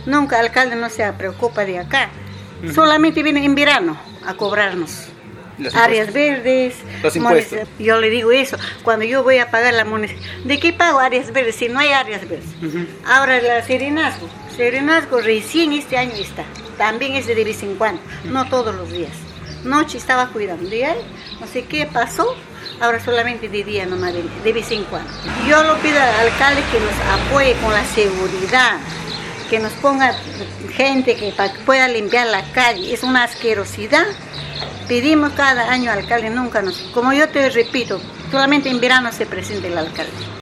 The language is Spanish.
Nunca el alcalde no se preocupa de acá. Solamente viene en verano a cobrarnos. Áreas verdes, los impuestos. Yo le digo eso, cuando yo voy a pagar la municipalidad, ¿de qué pago áreas verdes si no hay áreas verdes? Ahora la Serenazgo recién este año está, también es de vez en cuando, no todos los días. Noche estaba cuidando, de ahí, no sé qué pasó, ahora solamente de día nomás, de vez en cuando. Yo lo pido al alcalde que nos apoye con la seguridad, que nos ponga gente que pueda limpiar la calle, es una asquerosidad. Pedimos cada año al alcalde, nunca nos... Como yo te repito, solamente en verano se presenta el alcalde.